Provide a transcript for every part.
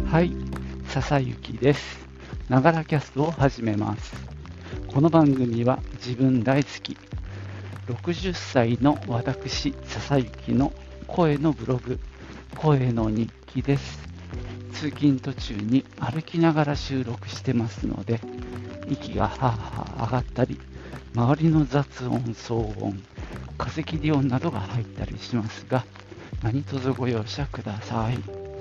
はい、笹幸です。ながらキャストを始めます。この番組は自分大好き60歳の私笹幸の声のブログ、声の日記です。通勤途中に歩きながら収録してますので、息がはぁはぁ上がったり、周りの雑音、騒音、風切り音などが入ったりしますが、何卒ご容赦ください。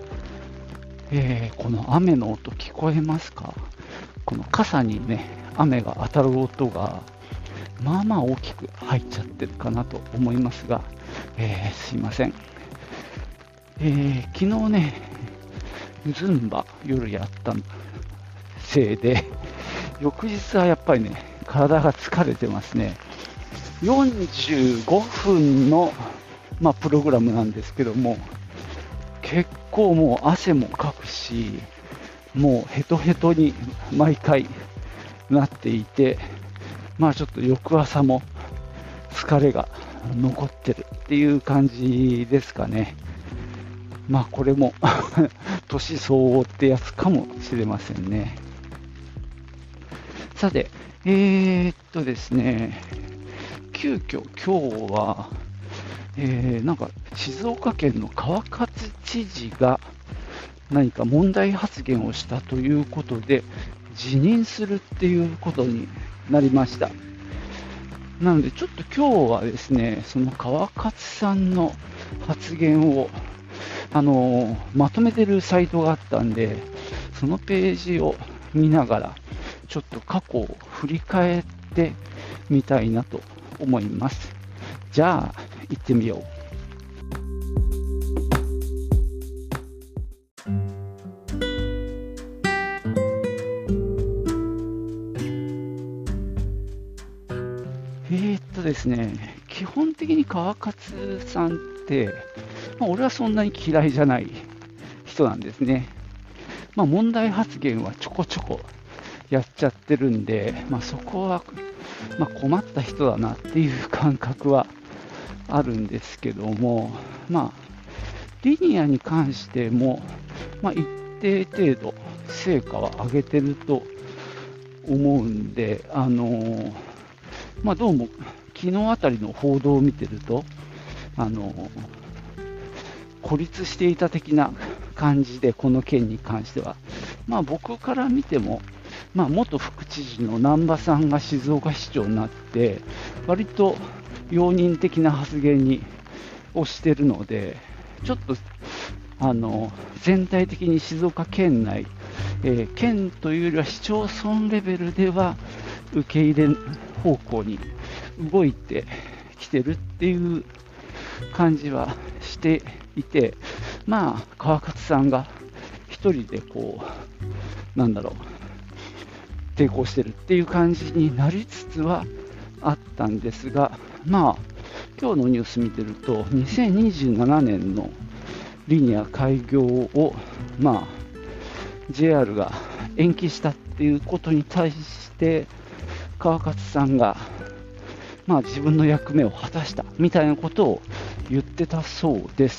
この雨の音聞こえますか？この傘にね、雨が当たる音がまあまあ大きく入っちゃってるかなと思いますが、すいません。昨日ね、ズンバ夜やったせいで、翌日はやっぱりね、体が疲れてますね。45分の、プログラムなんですけども、結構もう汗もかくし、もうヘトヘトに毎回なっていて、ちょっと翌朝も疲れが残ってるっていう感じですかね。これも年相応ってやつかもしれませんね。さて、ですね、急遽今日は、静岡県の川勝知事が何か問題発言をしたということで辞任するっていうことになりました。なのでちょっと今日はですね、その川勝さんの発言をまとめてるサイトがあったんで、そのページを見ながらちょっと過去を振り返ってみたいなと思います。じゃあ行ってみよう。ですね、基本的に川勝さんって、俺はそんなに嫌いじゃない人なんですね。問題発言はちょこちょこやっちゃってるんで、そこは、困った人だなっていう感覚はあるんですけども、リニアに関しても、一定程度成果は上げてると思うんで、どうも昨日あたりの報道を見てると、孤立していた的な感じで、この件に関しては、僕から見ても、元副知事の難波さんが静岡市長になって、割と容認的な発言をしているので、ちょっと全体的に静岡県内、県というよりは市町村レベルでは受け入れ方向に動いてきてるっていう感じはしていて、川勝さんが一人で抵抗してるっていう感じになりつつはあったんですが、今日のニュース見てると、2027年のリニア開業を、JR が延期したっていうことに対して、川勝さんが自分の役目を果たしたみたいなことを言ってたそうです。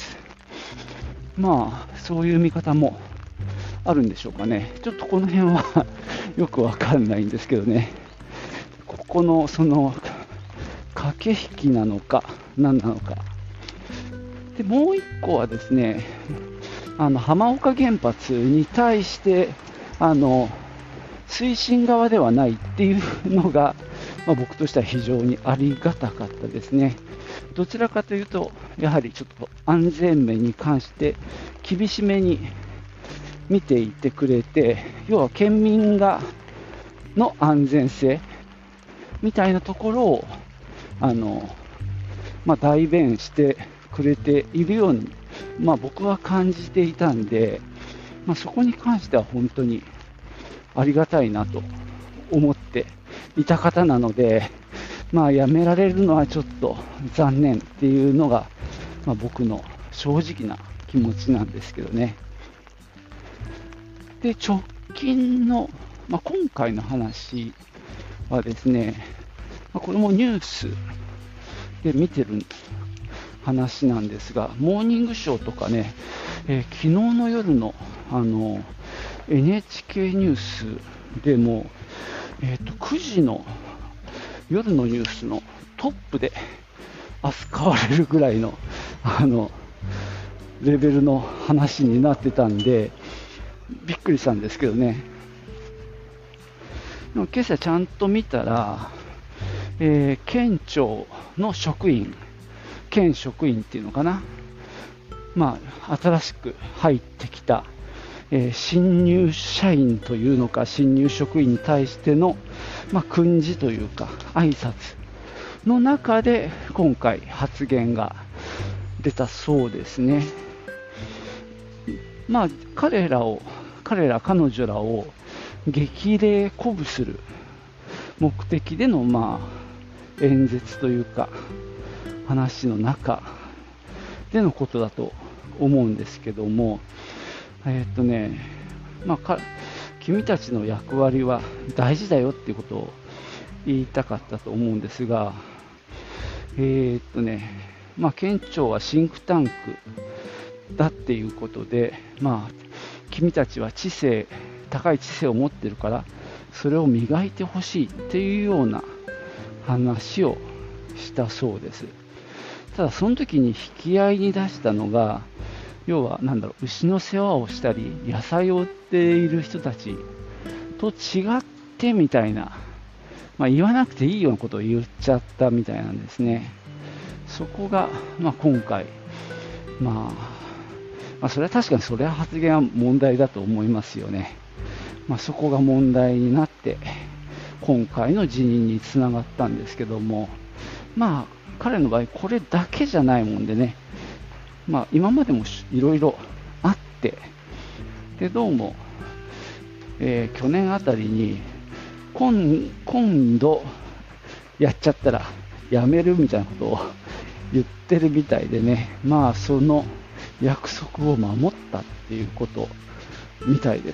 そういう見方もあるんでしょうかね。ちょっとこの辺はよくわかんないんですけどね。ここのその駆け引きなのか何なのか。で、もう一個はですね、浜岡原発に対して推進側ではないっていうのが、僕としては非常にありがたかったですね。どちらかというと、やはりちょっと安全面に関して厳しめに見ていてくれて、要は県民の安全性みたいなところを代弁してくれているように、僕は感じていたんで、そこに関しては本当にありがたいなと思っていた方なので、辞められるのはちょっと残念っていうのが、僕の正直な気持ちなんですけどね。で、直近の、今回の話はですね、これもニュースで見てる話なんですが、モーニングショーとかね、昨日の夜の、NHK ニュースでも、9時の夜のニュースのトップで扱われるぐらいのレベルの話になってたんで、びっくりしたんですけどね。でも今朝ちゃんと見たら、県庁の職員、県職員っていうのかな、新しく入ってきた、新入社員というのか、新入職員に対しての、訓示というか、挨拶の中で今回発言が出たそうですね。彼女らを激励鼓舞する目的での、演説というか話の中でのことだと思うんですけども、君たちの役割は大事だよっていうことを言いたかったと思うんですが、県庁はシンクタンクだっていうことで、君たちは高い知性を持ってるからそれを磨いてほしいっていうような話をしたそうです。ただその時に引き合いに出したのが、要は牛の世話をしたり野菜を売っている人たちと違ってみたいな、言わなくていいようなことを言っちゃったみたいなんですね。そこが、今回、それは確かにそれは発言は問題だと思いますよね。そこが問題になって今回の辞任につながったんですけども、彼の場合これだけじゃないもんでね、今までもいろいろあって、でどうも、去年あたりに今度やっちゃったらやめるみたいなことを言ってるみたいでね、その約束を守ったっていうことみたいです。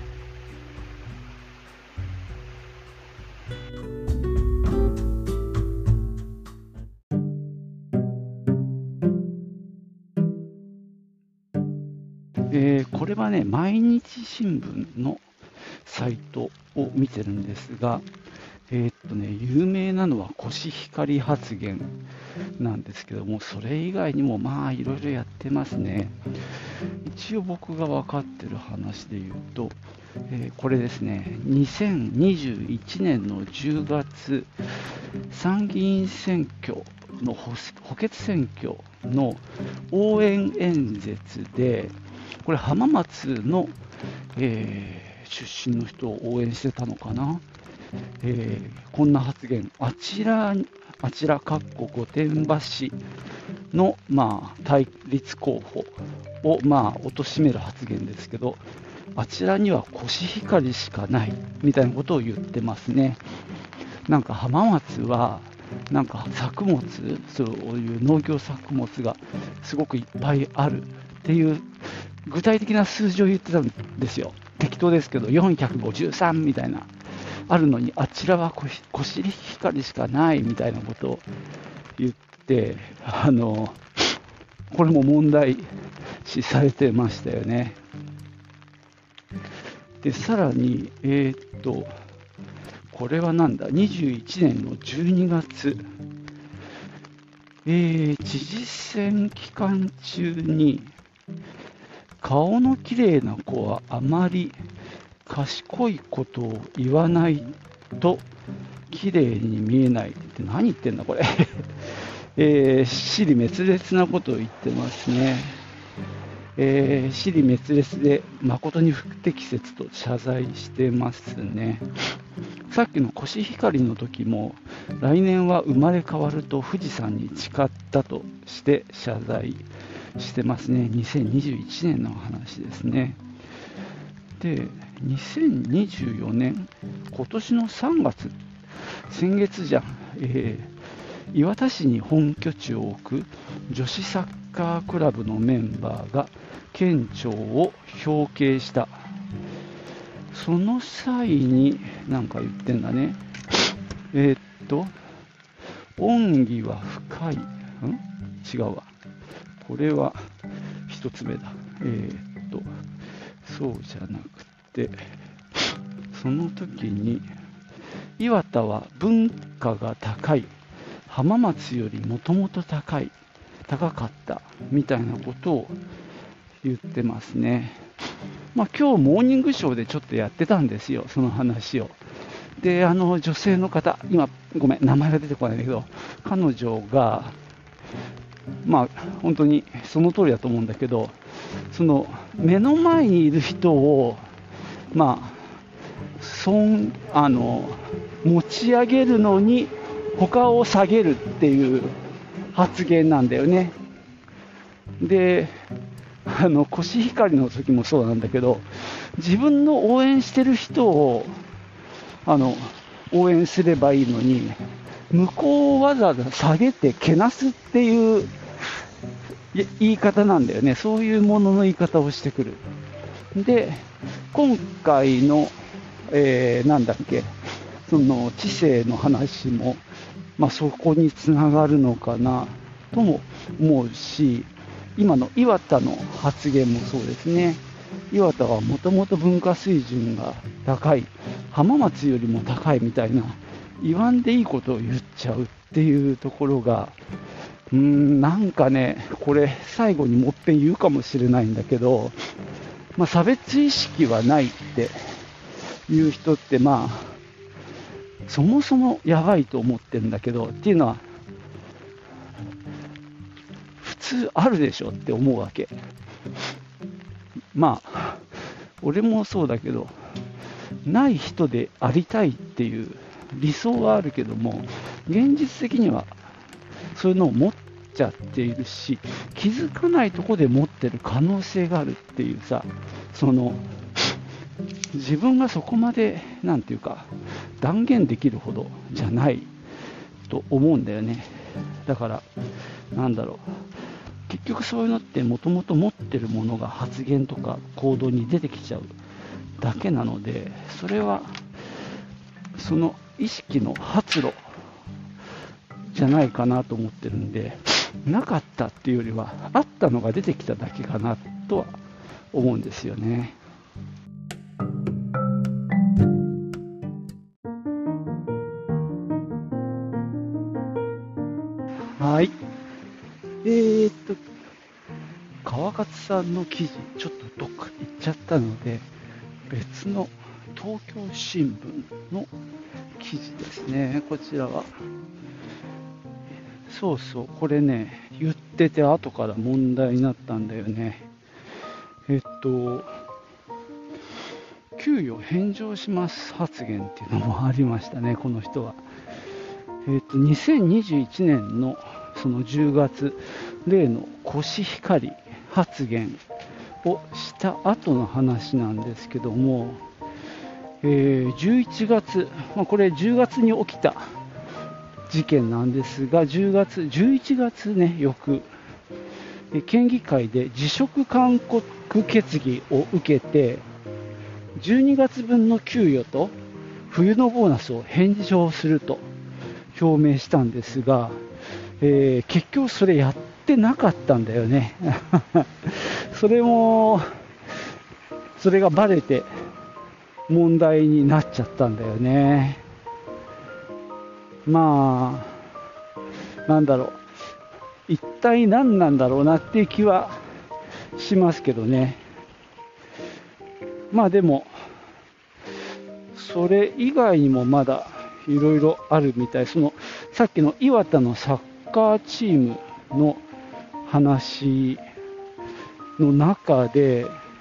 これはね、毎日新聞のサイトを見てるんですが、有名なのはコシヒカリ発言なんですけども、それ以外にもいろいろやってますね。一応僕が分かってる話で言うと、これですね、2021年の10月参議院選挙の補欠選挙の応援演説で、これ浜松の、出身の人を応援してたのかな、こんな発言、あちらかっこ御殿場市の、対立候補を、貶める発言ですけど、あちらにはコシヒカリしかないみたいなことを言ってますね。浜松は作物、そういう農業作物がすごくいっぱいあるっていう具体的な数字を言ってたんですよ。適当ですけど453みたいなあるのに、あちらはコシヒカリしかないみたいなことを言って、これも問題視されてましたよね。でさらに、これは21年の12月、知事選期間中に、顔の綺麗な子はあまり賢いことを言わないと綺麗に見えないって何言ってんだこれ、支離滅裂なことを言ってますね。支離滅裂で誠に不適切と謝罪してますね。さっきのコシヒカリの時も、来年は生まれ変わると富士山に誓ったとして謝罪してますね。2021年の話ですね。で、2024年、今年の3月、先月じゃん、磐田市に本拠地を置く女子サッカークラブのメンバーが県庁を表敬した。その際に何か言ってんだね。恩義は深い、 違うわ。これは1つ目だ。そうじゃなくて、その時に、岩田は文化が高い、浜松よりもともと高かったみたいなことを言ってますね。今日モーニングショーでちょっとやってたんですよ、その話を。で、女性の方、今、ごめん、名前が出てこないんだけど、彼女が、本当にその通りだと思うんだけど、その目の前にいる人を、持ち上げるのに他を下げるっていう発言なんだよね。で、コシヒカリの時もそうなんだけど、自分の応援してる人を応援すればいいのに、向こうをわざわざ下げてけなすっていう言い方なんだよね。そういうものの言い方をしてくる。で、今回の、その知性の話も、そこにつながるのかなとも思うし、今の岩田の発言もそうですね。岩田はもともと文化水準が高い、浜松よりも高いみたいな、言わんでいいことを言っちゃうっていうところが、なんかね、これ最後にもっぺん言うかもしれないんだけど、差別意識はないっていう人って、そもそもやばいと思ってるんだけど、っていうのは、普通あるでしょって思うわけ。俺もそうだけど、ない人でありたいっていう理想はあるけども、現実的にはそういうのを持っちゃっているし、気づかないところで持ってる可能性があるっていうさ、自分がそこまで断言できるほどじゃないと思うんだよね。だから結局そういうのってもともと持ってるものが発言とか行動に出てきちゃうだけなので、それはその意識の発露じゃないかなと思ってるんで、なかったっていうよりはあったのが出てきただけかなとは思うんですよね。はい。川勝さんの記事、ちょっとどっか行っちゃったので、別の東京新聞の記事ですね。こちらは。そうそう、これね、言ってて後から問題になったんだよね。給与返上します発言っていうのもありましたね、この人は。2021年のその10月、例のコシヒカリ発言をした後の話なんですけども、11月、これ10月に起きた事件なんですが、11月ね、県議会で辞職勧告決議を受けて、12月分の給与と冬のボーナスを返上すると表明したんですが、結局それやってなかったんだよね。それがバレて問題になっちゃったんだよね。一体何なんだろうなっていう気はしますけどね。でもそれ以外にもまだいろいろあるみたい。さっきの岩田のサッカーチームの話の中で、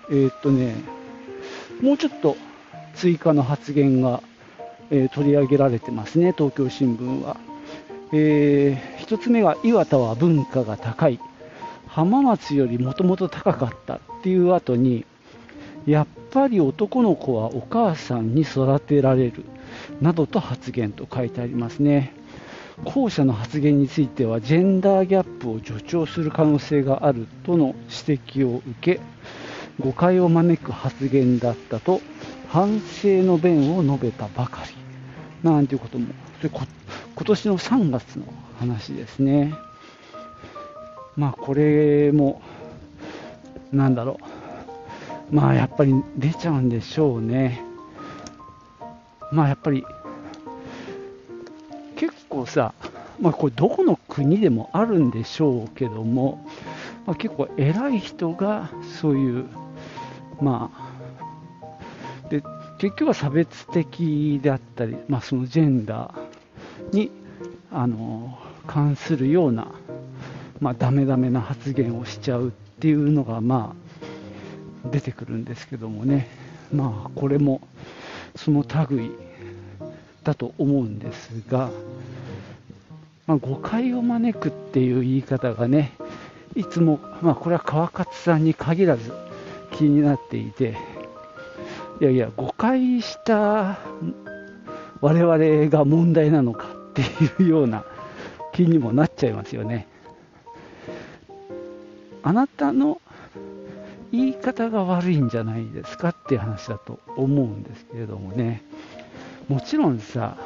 もうちょっと追加の発言が、取り上げられてますね、東京新聞は。一つ目が、岩田は文化が高い、浜松よりもともと高かったっていう後に、やっぱり男の子はお母さんに育てられるなどと発言と書いてありますね。後者の発言についてはジェンダーギャップを助長する可能性があるとの指摘を受け、誤解を招く発言だったと反省の弁を述べたばかりなんていうことも、今年の3月の話ですね。 これもなんだろう、やっぱり出ちゃうんでしょうね。やっぱり結構さ、これどこの国でもあるんでしょうけども、結構偉い人がそういう、で結局は差別的であったり、そのジェンダーに関するような、ダメダメな発言をしちゃうっていうのが出てくるんですけどもね。これもその類だと思うんですが、誤解を招くっていう言い方がね、いつも、これは川勝さんに限らず気になっていて、いやいや、誤解した我々が問題なのかっていうような気にもなっちゃいますよね。あなたの言い方が悪いんじゃないですかっていう話だと思うんですけれどもね。もちろんさ、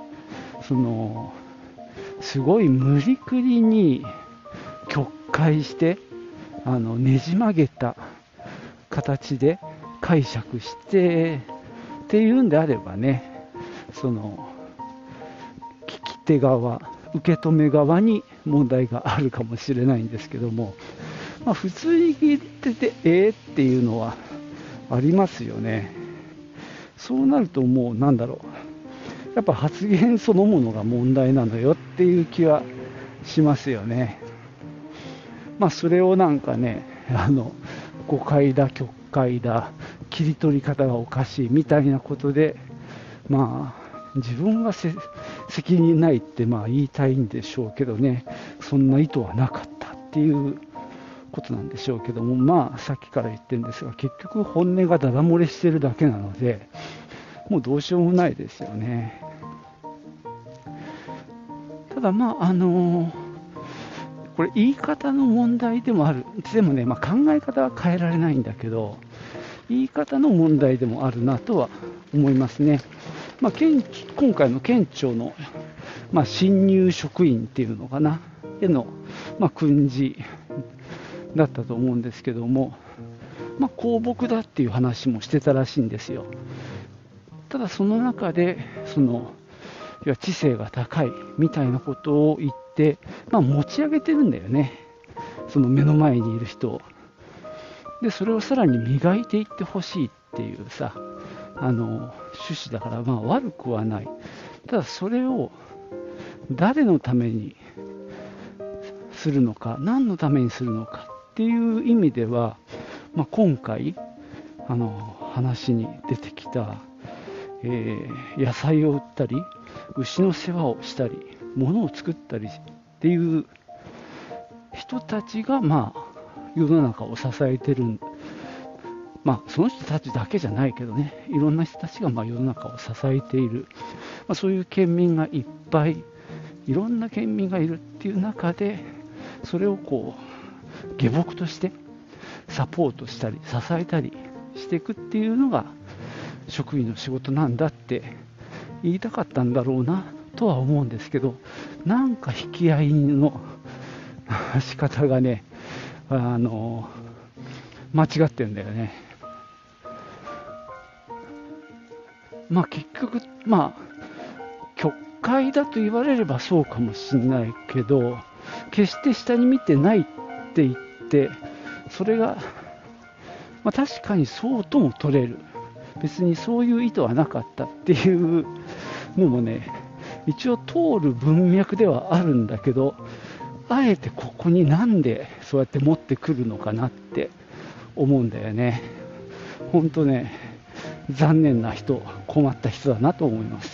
すごい無理くりに曲解してねじ曲げた形で解釈してっていうんであればね、聞き手側、受け止め側に問題があるかもしれないんですけども、普通に聞いててっていうのはありますよね。そうなるともうやっぱ発言そのものが問題なのよっていう気はしますよね。それを誤解だ曲解だ切り取り方がおかしいみたいなことで、自分は責任ないって言いたいんでしょうけどね。そんな意図はなかったっていうことなんでしょうけども、さっきから言ってるんですが、結局本音がダダ漏れしてるだけなので、もうどうしようもないですよね。ただこれ言い方の問題でもある。でもね、考え方は変えられないんだけど、言い方の問題でもあるなとは思いますね。今回の県庁の、新入職員っていうのかな、への、訓示だったと思うんですけども、公僕だっていう話もしてたらしいんですよ。ただその中で知性が高いみたいなことを言って、持ち上げてるんだよね、その目の前にいる人を。でそれをさらに磨いていってほしいっていうさ、趣旨だから、悪くはない。ただそれを誰のためにするのか、何のためにするのかっていう意味では、今回話に出てきた、野菜を売ったり牛の世話をしたり物を作ったりっていう人たちが世の中を支えてる、その人たちだけじゃないけどね、いろんな人たちが世の中を支えている、そういう県民がいっぱい、いろんな県民がいるっていう中で、それを下僕としてサポートしたり支えたりしていくっていうのが職員の仕事なんだって言いたかったんだろうなとは思うんですけど、引き合いの仕方がね、間違ってるんだよね。結局曲解だと言われればそうかもしれないけど、決して下に見てないって言って、それが、確かにそうとも取れる、別にそういう意図はなかったっていうのもね、一応通る文脈ではあるんだけど、あえてここになんでそうやって持ってくるのかなって思うんだよね。本当ね、残念な人、困った人だなと思います。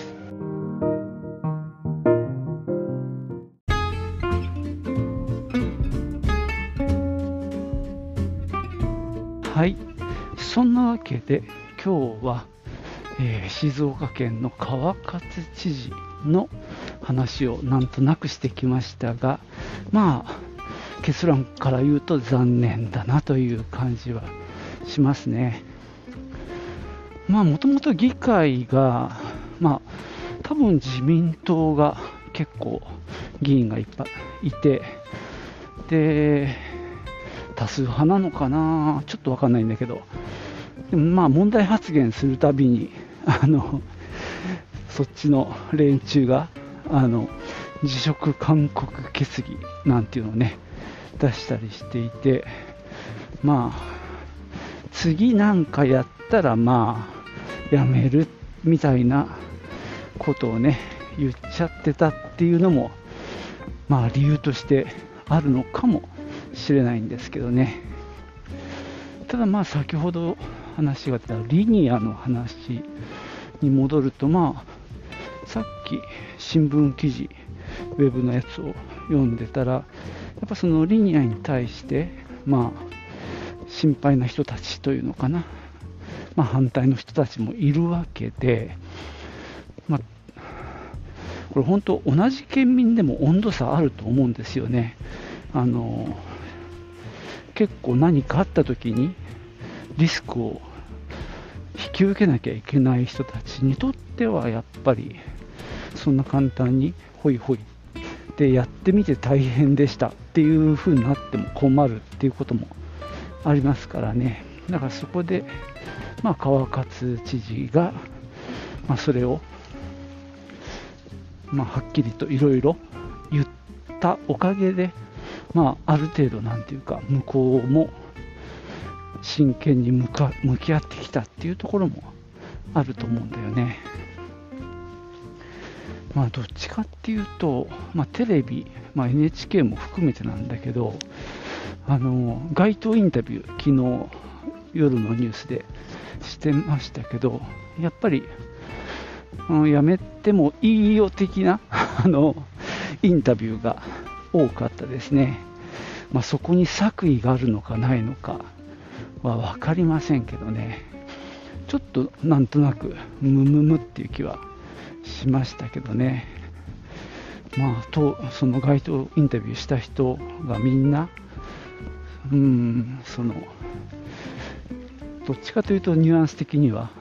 はい、そんなわけで今日は、静岡県の川勝知事の話をなんとなくしてきましたが、結論から言うと残念だなという感じはしますね。もともと議会が、多分自民党が結構議員がいっぱいいて、 で多数派なのかな、ちょっと分かんないんだけど、でもまあ問題発言するたびにそっちの連中が辞職勧告決議なんていうのをね出したりしていて、まあ次なんかやったらまあやめるみたいなことをね言っちゃってたっていうのもまあ理由としてあるのかもしれないんですけどね。ただまあ先ほど話が出たリニアの話に戻ると、まあさっき新聞記事ウェブのやつを読んでたら、やっぱそのリニアに対してまあ心配な人たちというのかな、まあ、反対の人たちもいるわけで、まあ、これ本当同じ県民でも温度差あると思うんですよね。結構何かあった時にリスクを引き受けなきゃいけない人たちにとってはやっぱりそんな簡単にホイホイでやってみて大変でしたっていう風になっても困るっていうこともありますからね。だからそこで、まあ、川勝知事が、まあ、それを、まあ、はっきりといろいろ言ったおかげで、まあ、ある程度なんていうか向こうも真剣に向き合ってきたっていうところもあると思うんだよね。まあどっちかっていうと、まあ、テレビ、まあ、NHK も含めてなんだけど、街頭インタビュー昨日夜のニュースでしてましたけど、やっぱり、やめてもいいよ的なインタビューが多かったですね。まあ、そこに作為があるのかないのかは分かりませんけどね、ちょっとなんとなくムムムっていう気はしましたけどね。まあその街頭インタビューした人がみんなどっちかというとニュアンス的には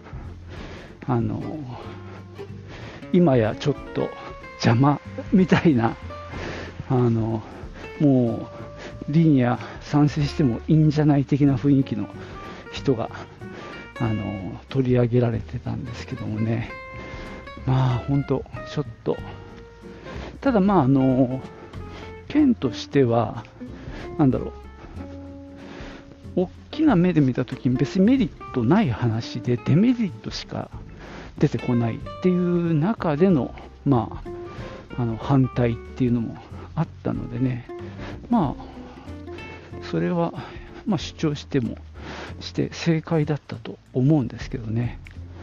今やちょっと邪魔みたいな、もうリニア賛成してもいいんじゃない的な雰囲気の人が取り上げられてたんですけどもね。まあ本当ちょっと、ただまあ県としてはなんだろう、大きな目で見たときに別にメリットない話でデメリットしか出てこないっていう中での、まあ、反対っていうのもあったのでね、まあそれは、まあ、主張して正解だったと思うんですけどね。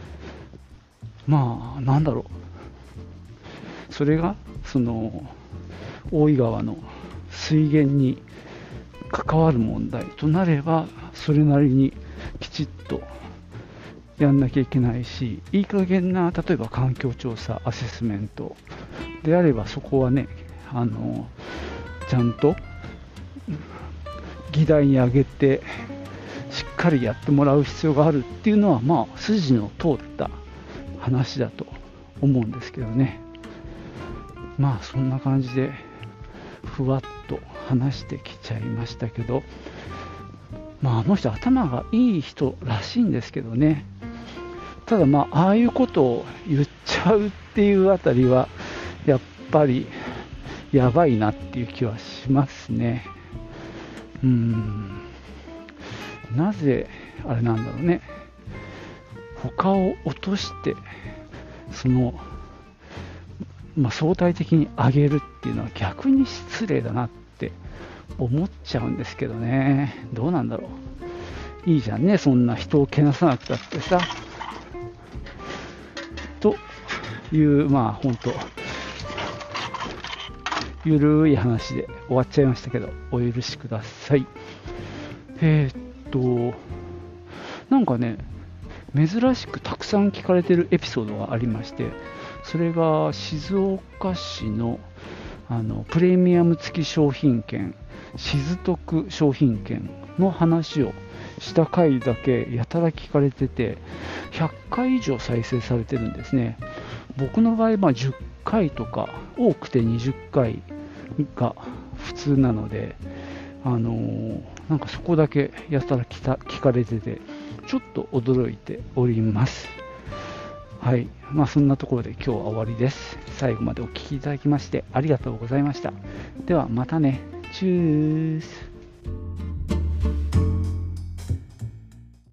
まあなんだろう、それがその大井川の水源に関わる問題となればそれなりにきちっとやんなきゃいけないし、いい加減な例えば環境調査アセスメントであればそこはねちゃんと議題に上げてしっかりやってもらう必要があるっていうのはまあ筋の通った話だと思うんですけどね。まあそんな感じでふわっと話してきちゃいましたけど、まああの人頭がいい人らしいんですけどね。ただまあああいうことを言っちゃうっていうあたりはやっぱりやばいなっていう気はしますね。なぜあれなんだろうね、他を落として相対的に上げるっていうのは逆に失礼だなって思っちゃうんですけどね。どうなんだろう、いいじゃんね、そんな人をけなさなくたってさという、まあ本当ゆるい話で終わっちゃいましたけどお許しください。なんかね、珍しくたくさん聞かれてるエピソードがありまして、それが静岡市のプレミアム付き商品券、静徳商品券の話をした回だけやたら聞かれてて、100回以上再生されてるんですね。僕の場合、10回とか多くて20回が普通なので、 なんかそこだけやたら聞かれてて、ちょっと驚いております。はい、そんなところで今日は終わりです。最後までお聞きいただきましてありがとうございました。ではまたね。チュース。